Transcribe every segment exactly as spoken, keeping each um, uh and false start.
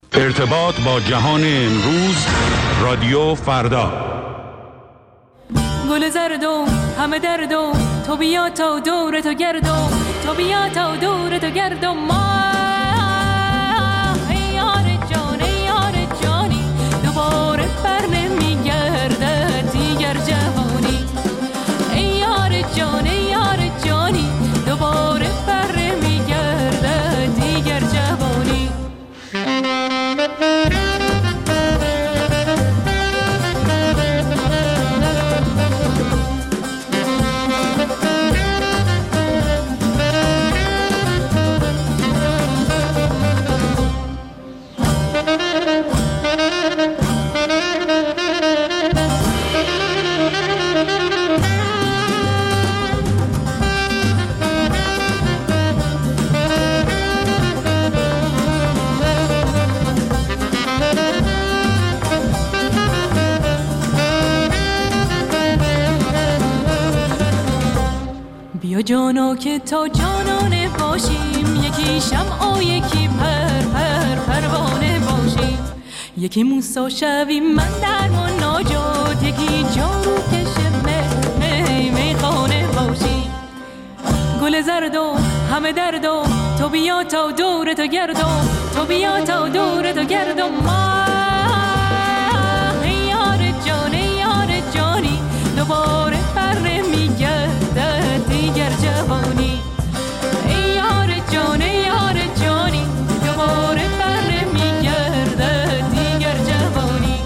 ارتباط با جهان امروز، رادیو فردا. گل زردو همه دردو، تو بیا تا دور تو گردو، تو بیا تا دور تو گردو ما. ای یار جان ای یار جانی، دوباره بر نمیگرده دیگر جوانی. ای یار جان ای یار جانی، دوباره بر نمیگرده دیگر جوانی. بیا جانا که تا جانانه باشیم، یکی شمع و یکی پر پر پروانه باشیم. یکی موسی شویم من در و ناجات، یکی جارو کشه می می خانه باشیم. گل زردو همه دردو، تو بیا تا دور تو گردو، تو بیا تا دور تو گردو ما. ای یار جان ای یار جانی، دوباره بر نمیگرده دیگر جوانی. ای یار جان ای یار جانی، دوباره بر نمیگرده دیگر جوانی.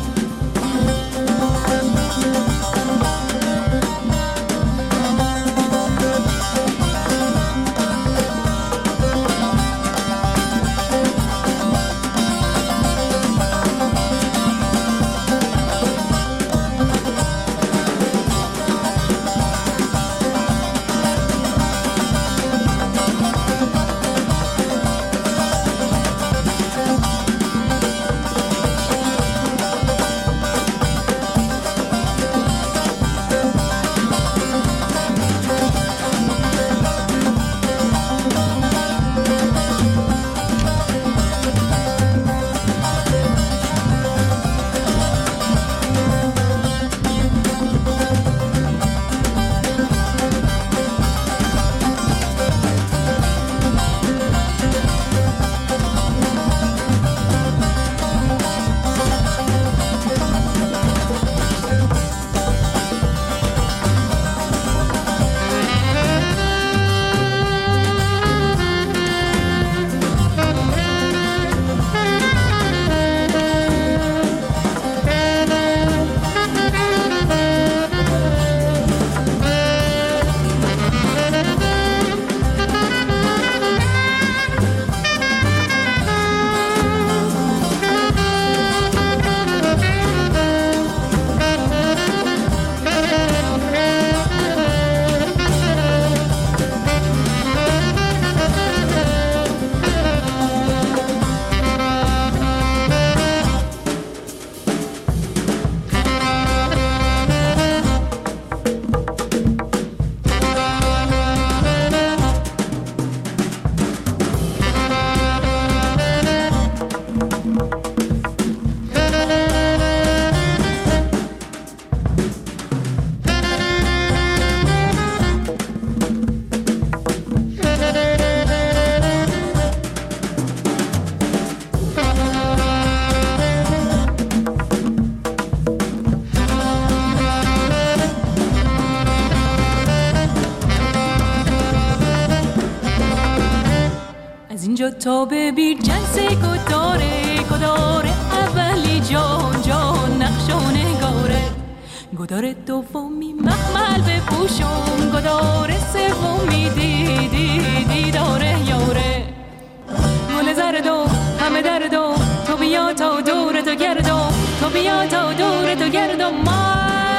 تا ببین جنس گداره گداره اولی جان جان نقش و نگاره، گداره دومی مخمل بپوشم، گداره سومی دیدی دیداره یاره. گل زردو همه دردو، تو بیا تا دور تو گردو، تو بیا تا دور تو گردو ما.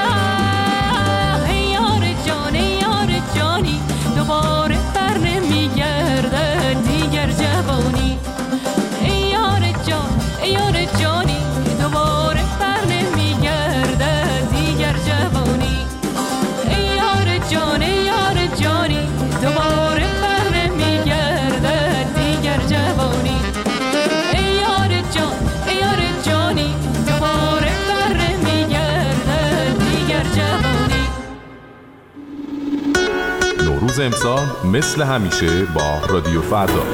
ای یار جان ای یار جانی، دوباره بر نمیگرده دیگر جوانی. ای یار جان ای یار جانی، دوباره بر نمیگرده دیگر جوانی. ای یار جان ای یار جانی، دوباره بر نمیگرده دیگر جوانی. ای یار جان نوروز امسال مثل همیشه با رادیو فردا.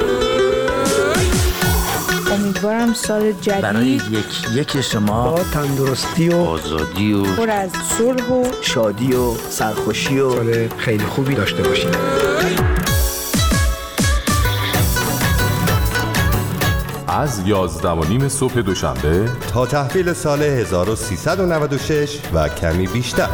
امیدوارم سال جدید برای یک یک شما با تندرستی و آزادی و پر از صلح و شادی و سرخوشی و سال خیلی خوبی داشته باشید. از یازده و نیم صبح دوشنبه تا تحویل سال هزار و سیصد و نود و شش و کمی بیشتر،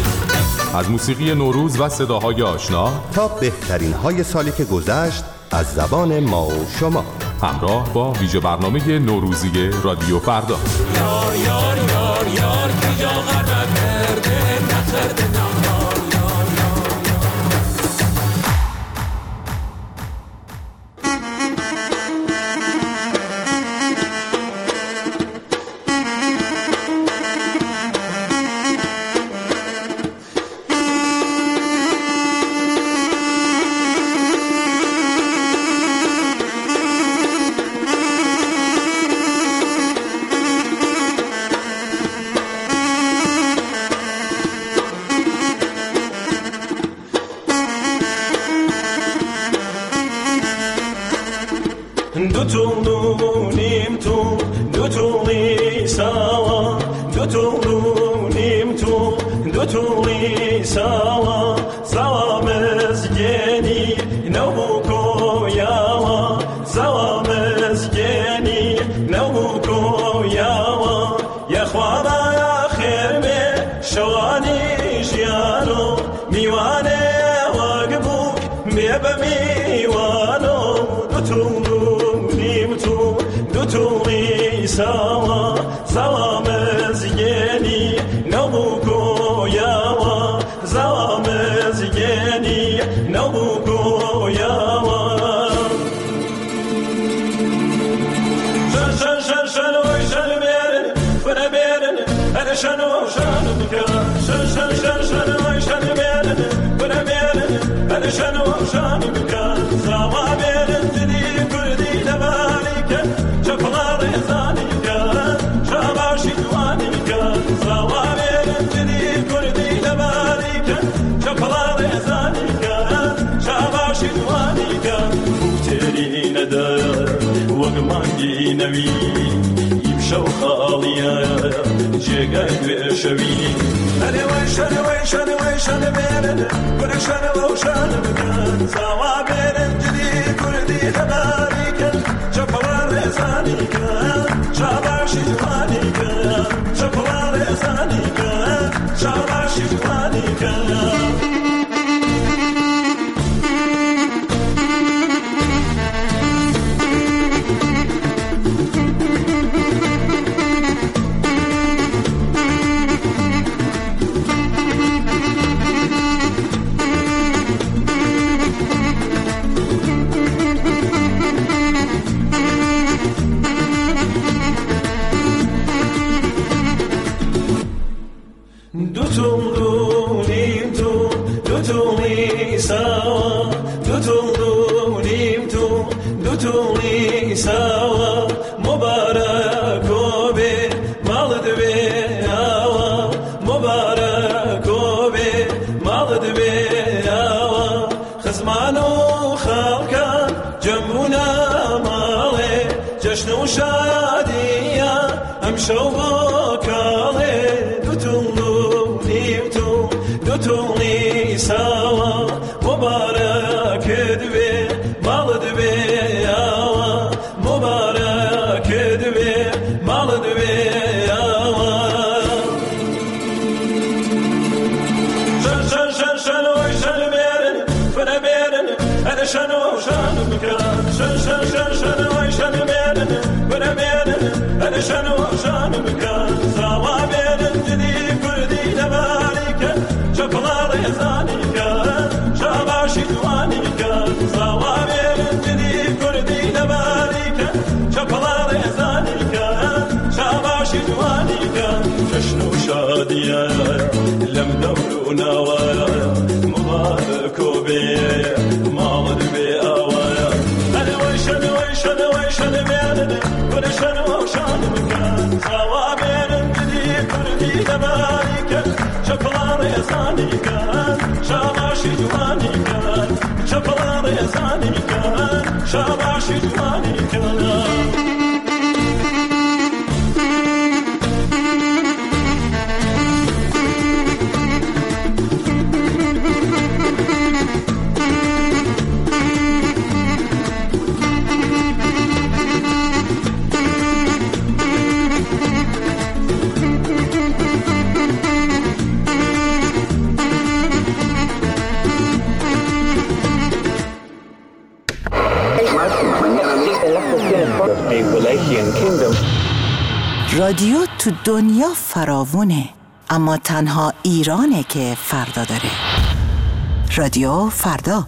از موسیقی نوروز و صداهای آشنا تا بهترین های سالی که گذشت از زبان ما و شما، همراه با ویژه برنامه نوروزی رادیو فردا. یار یار یار یار که یا غربت کرده نخرده نهار یار یار جوانی کن شاباشی جوانی کن رادیو تو دنیا فراوونه، اما تنها ایرانه که فردا داره. رادیو فردا.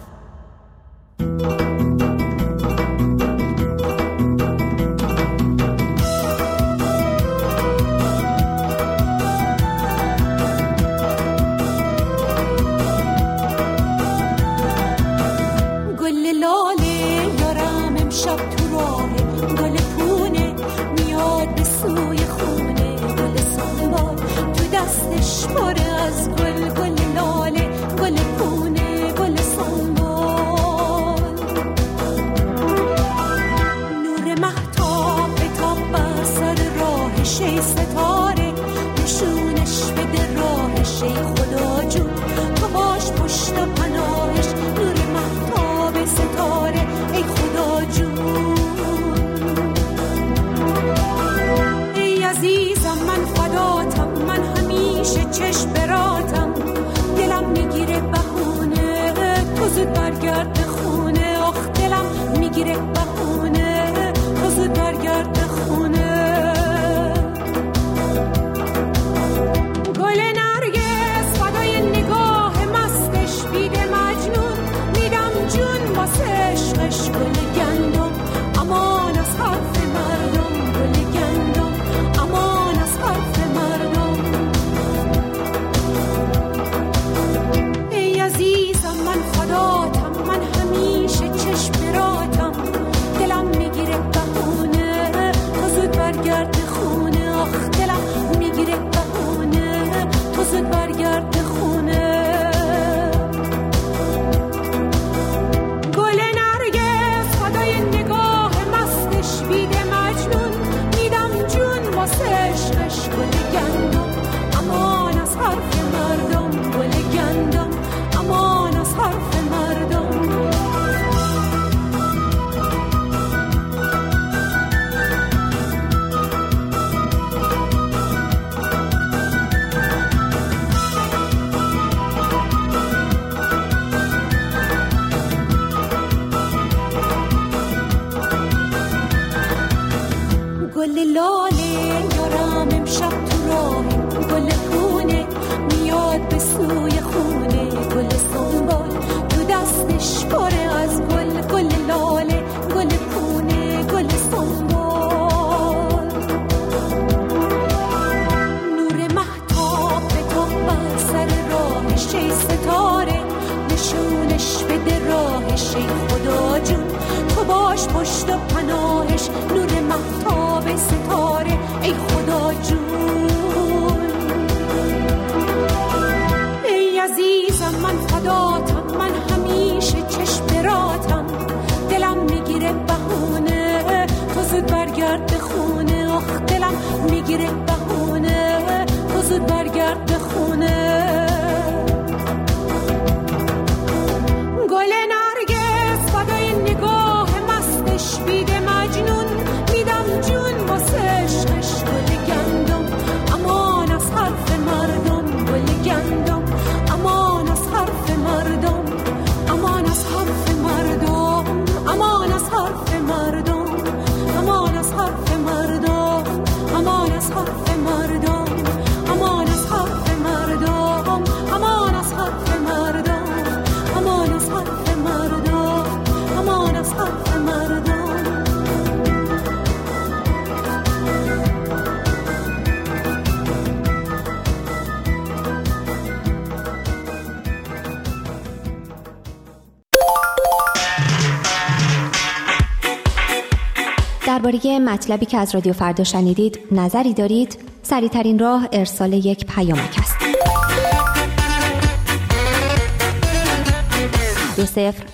درباره مطلبی که از رادیو فردا شنیدید نظری دارید؟ سریع‌ترین راه ارسال یک پیامک است. دو صفر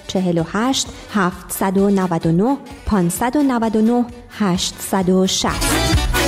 چهل و هشت هفتصد و نود و نه پانصد و نود و نه هشتصد و شصت.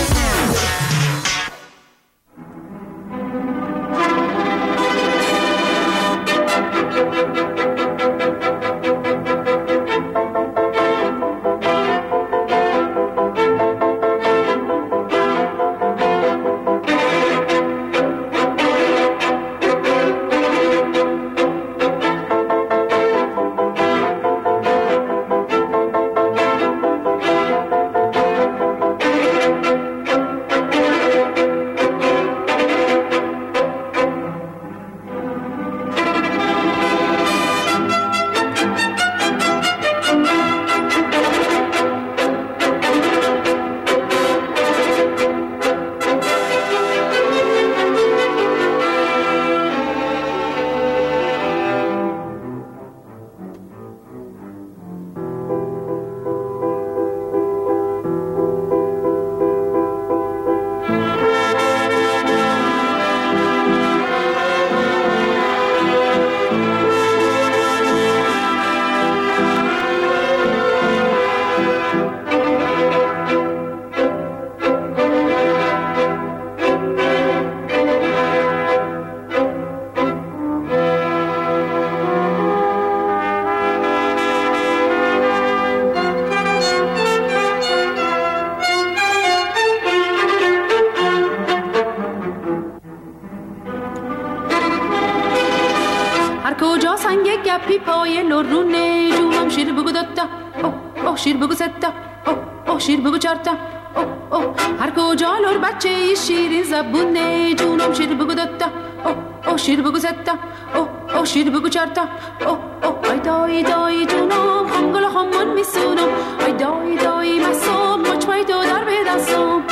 گپی پای لرونه جونم شیر بگو دتا اوه اوه شیر بگو ستا اوه اوه شیر بگو چارتا اوه اوه هر کجا لر بچه شیرین زبونه جونم شیر بگو دتا اوه اوه شیر بگو ستا اوه اوه شیر بگو چارتا اوه اوه ای دای دای جونم خمگل خمون میسونم ای دای دای مسوم مچ پای تو در به دستم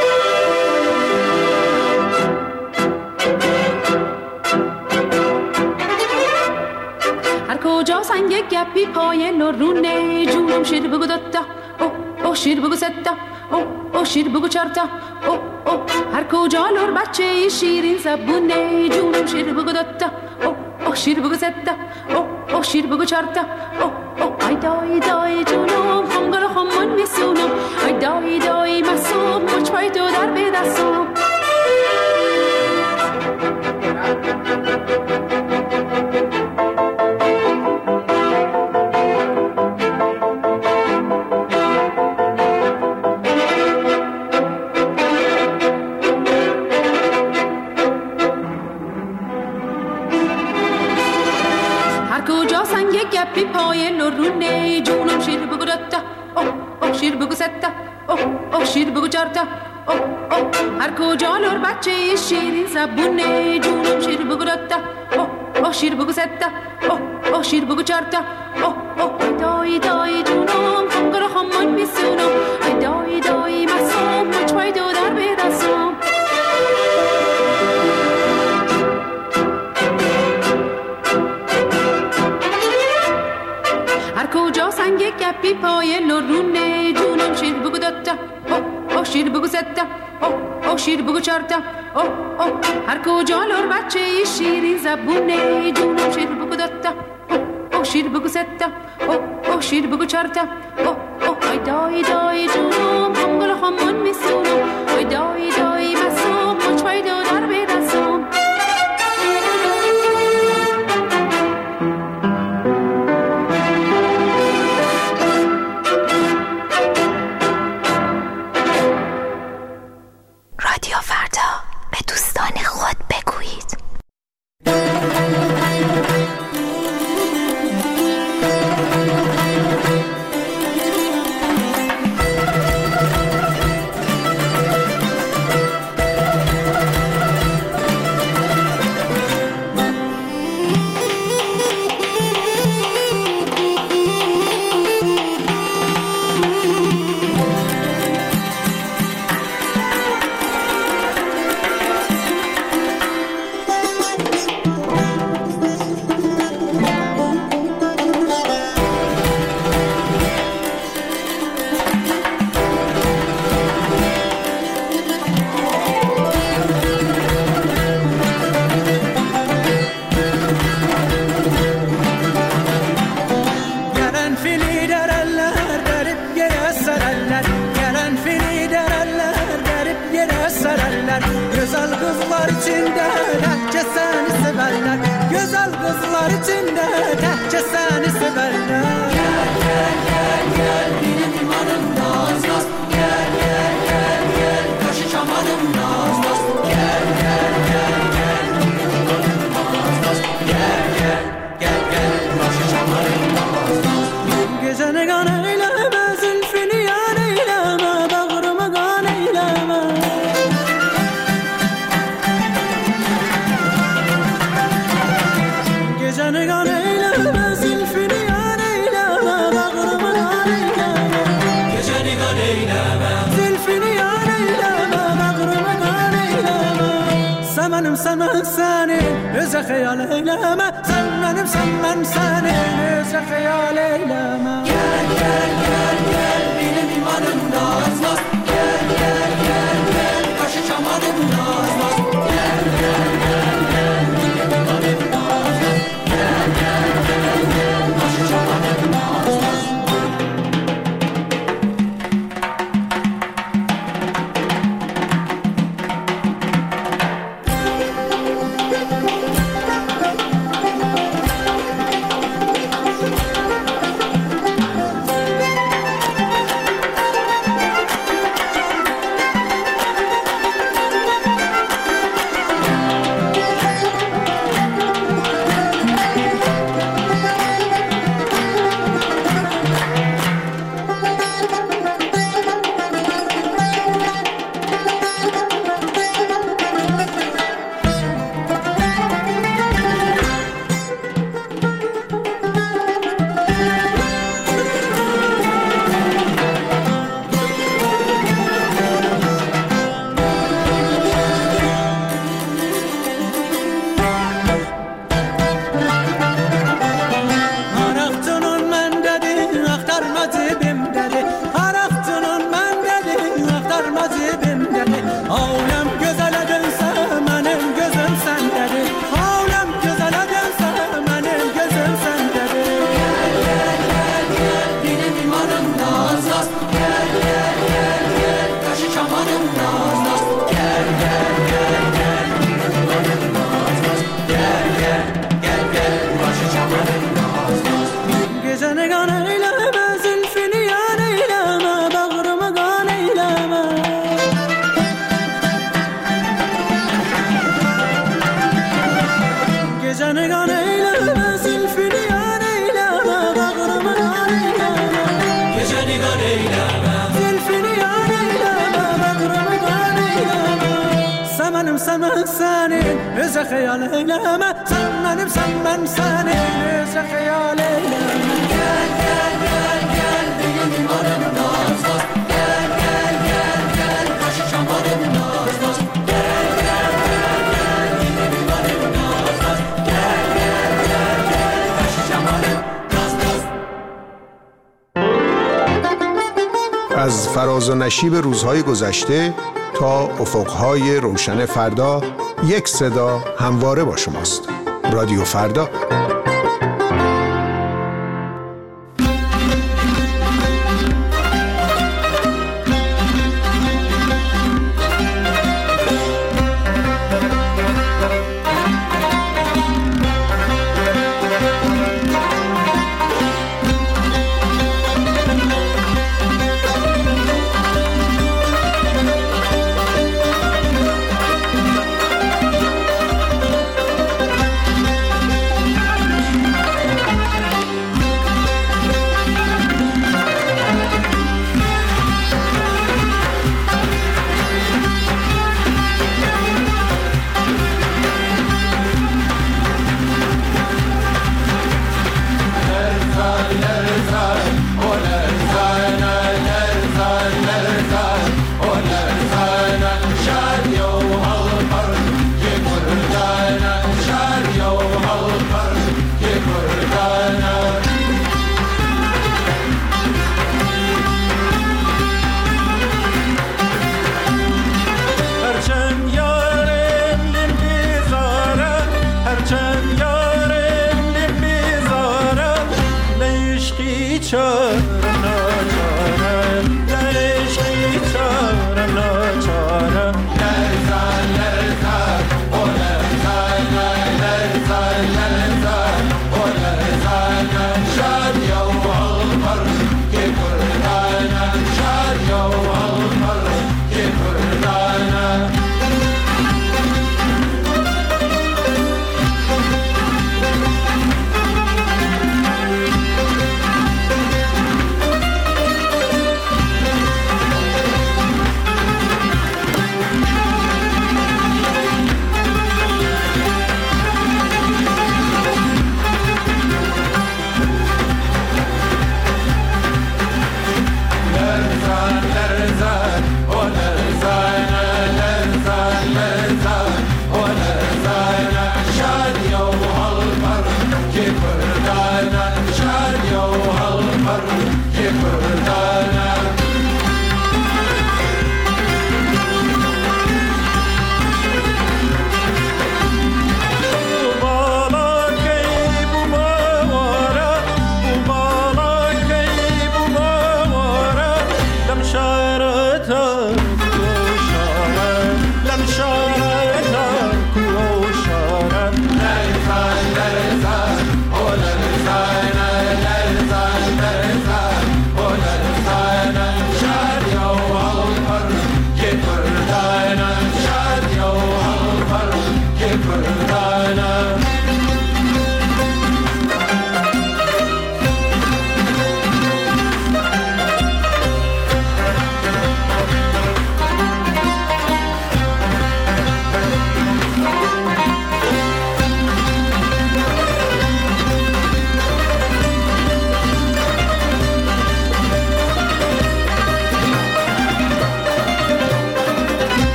کجا سنگ گپی پای لرونه جونم شیر بگو دتا اوه اوه شیر بگو ستا اوه اوه شیر بگو چارتا اوه اوه هر کجا لر بچه شیرین زبونه جونم شیر بگو دتا اوه اوه شیر بگو ستا اوه اوه شیر بگو چارتا اوه اوه ای دای دای جونم خمگل خمون میسونم ای دای دای مسوم مچ پای تو در به دستم گپی پای لرونه جونم شیر بگو دتا اوه اوه شیر بگو ستا اوه اوه شیر بگو چارتا اوه اوه هر کجا لر بچه شیرین زبونه جونم شیر بگو دتا اوه اوه شیر بگو ستا اوه اوه شیر بگو چارتا اوه اوه دای دای جونم خمگل خمون میسونم ای دای دای مسوم مچ پای تو در به دستم هر کجا سنگ گپی پای لرونه جونم شیر بگو دتا اوه اوه شیر بگو ستا اوه اوه شیر بگو چارتا اوه اوه هر کجا لر بچه شیرین زبونه جونم شیر بگو دتا اوه اوه شیر بگو ستا اوه اوه شیر بگو چارتا اوه اوه ای دای دای جونم خمگل خمون میسونم ای دای دای مسوم مچ پای تو در به دستم رادیو فردا به دوستان خود بگویید. Güzel kızlar içinde tehce seni severler. Güzel kızlar içinde tehce seni severler. Gel gel gel gel benim imanım naz naz. Gel gel gel gel kaşı çamanım naz naz. Gel gel gel gel benim imanım naz naz. Gel gel gel gel kaşı çamanım naz naz. Geceni gan eyleme, zülfünü yan eyleme, bağrımı gan eyleme. Geceni gan eyleme, zülfünü yan eyleme, bağrımı gan eyleme. Geceni gan eyleme, zülfünü yan eyleme, bağrımı gan eyleme. Sen benim, sen ben senin, öze hayal eyleme. Sen benim, sen ben senin, öze hayal eyleme. Gel gel gel gel benim imanım naz naz. Gel gel gel gel kaşı çamanım naz naz. Gel gel gel gel benim imanım naz naz. Gel gel gel gel kaşı çamanım naz naz. Sen ben senin, öze hayal eyleme. Sen benim, sen ben senin, öze hayal eyleme. Gel gel gel gel benim imanım naz naz. Gel gel gel gel kaşı çamanım naz naz. Gel gel gel gel benim imanım naz naz. Gel gel gel gel kaşı çamanım naz naz. از فراز و نشیب روزهای گذشته تا افقهای روشن فردا، یک صدا همواره با شماست. رادیو فردا.